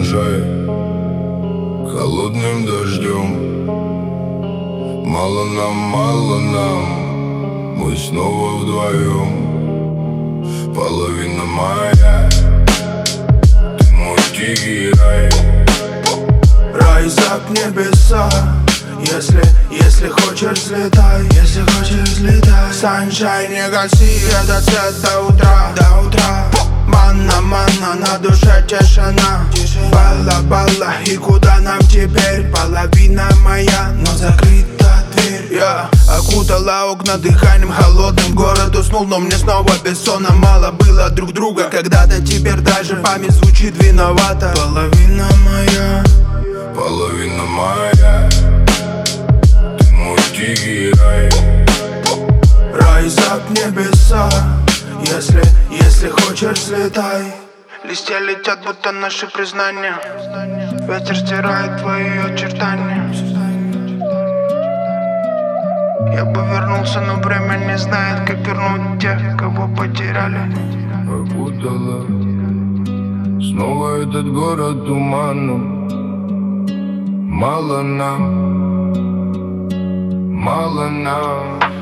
угрожает холодным дождем. Мало нам, мы снова вдвоем. Половина моя, ты мой тихий рай. Райзак небеса, если хочешь взлетай, если хочешь взлетай. Саншайн, не гаси этот свет до утра, Манна, на душе тишина, Бала, и куда нам теперь? Половина моя, но закрыта дверь. Я окутала окна дыханием холодным. Город уснул, но мне снова бессонно. Мало было друг друга когда-то, теперь даже память звучит виновата. Половина моя, ты мой тихий рай. Райзак небеса, если хочешь взлетай. Листья летят, будто наши признания. Ветер стирает твои очертания. Я бы вернулся, но время не знает, как вернуть тех, кого потеряли. Окутала снова этот город туманом. Мало нам